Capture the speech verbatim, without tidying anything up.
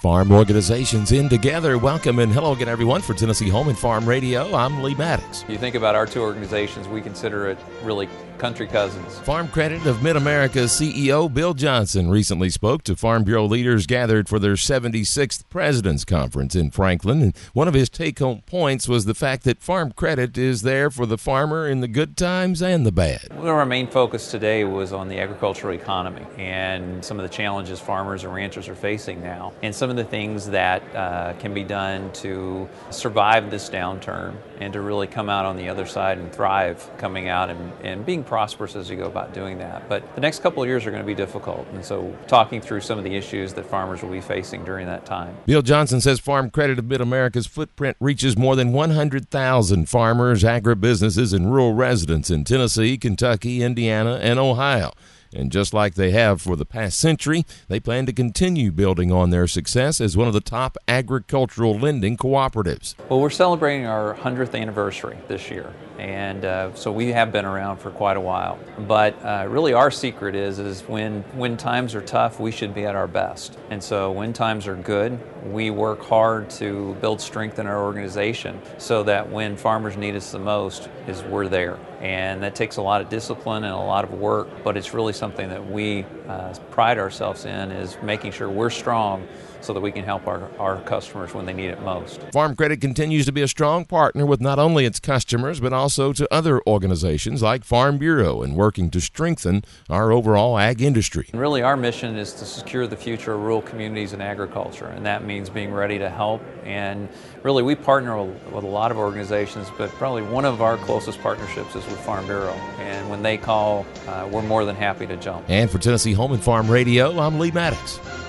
Farm organizations in together. Welcome and hello again, everyone, for Tennessee Home and Farm Radio. I'm Lee Maddox. You think about our two organizations, we consider it really country cousins. Farm Credit of Mid-America's C E O Bill Johnson recently spoke to Farm Bureau leaders gathered for their seventy-sixth President's Conference in Franklin. And one of his take-home points was the fact that Farm Credit is there for the farmer in the good times and the bad. One of our main focus today was on the agricultural economy and some of the challenges farmers and ranchers are facing now, and some of the things that uh, can be done to survive this downturn and to really come out on the other side and thrive coming out and, and being prosperous as you go about doing that. But the next couple of years are going to be difficult, and so talking through some of the issues that farmers will be facing during that time. Bill Johnson says Farm Credit of Mid-America's footprint reaches more than one hundred thousand farmers, agribusinesses, and rural residents in Tennessee, Kentucky, Indiana, and Ohio. And just like they have for the past century, they plan to continue building on their success as one of the top agricultural lending cooperatives. Well, we're celebrating our one hundredth anniversary this year, and uh, so we have been around for quite a while. But uh, really our secret is, is when, when times are tough, we should be at our best. And so when times are good, we work hard to build strength in our organization so that when farmers need us the most, is we're there. And that takes a lot of discipline and a lot of work, but it's really something that we uh, pride ourselves in, is making sure we're strong so that we can help our, our customers when they need it most. Farm Credit continues to be a strong partner with not only its customers, but also to other organizations like Farm Bureau, and working to strengthen our overall ag industry. And really our mission is to secure the future of rural communities and agriculture, and that means being ready to help. And really we partner with a lot of organizations, but probably one of our closest partnerships is with Farm Bureau. And when they call, uh, we're more than happy to jump. And for Tennessee Home and Farm Radio, I'm Lee Maddox.